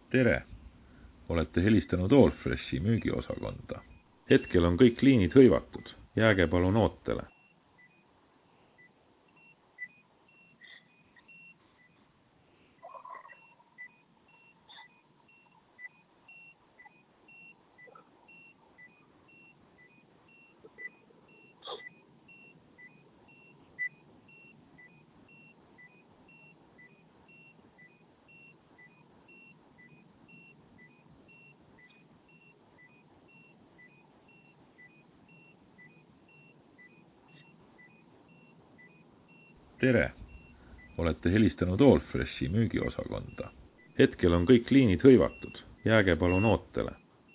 tere! Olete helistanud Allfreshi müügiosakonda. Hetkel on kõik liinid hõivatud. Jääge palun ootele. Tere! Olete helistanud Allfreshi müügiosakonda. Hetkel on kõik liinid hõivatud. Jääge palun ootele.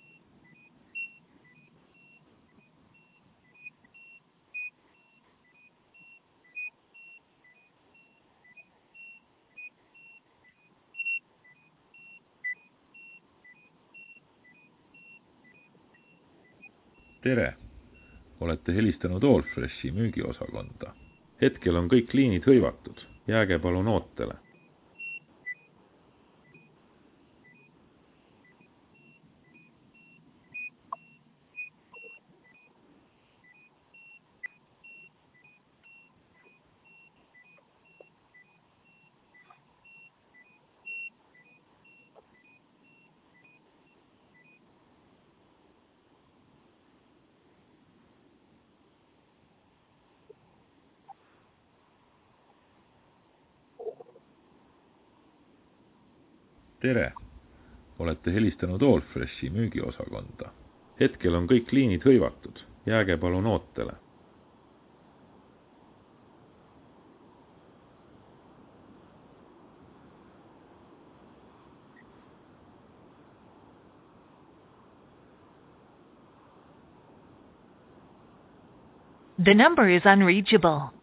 Tere! Olete helistanud Allfreshi müügiosakonda. Hetkel on kõik liinid hõivatud. Jääge palun ootele. Tere! Olete helistanud Allfreshi müügiosakonda. Hetkel on kõik liinid hõivatud. Jääge palun ootele. The number is unreachable.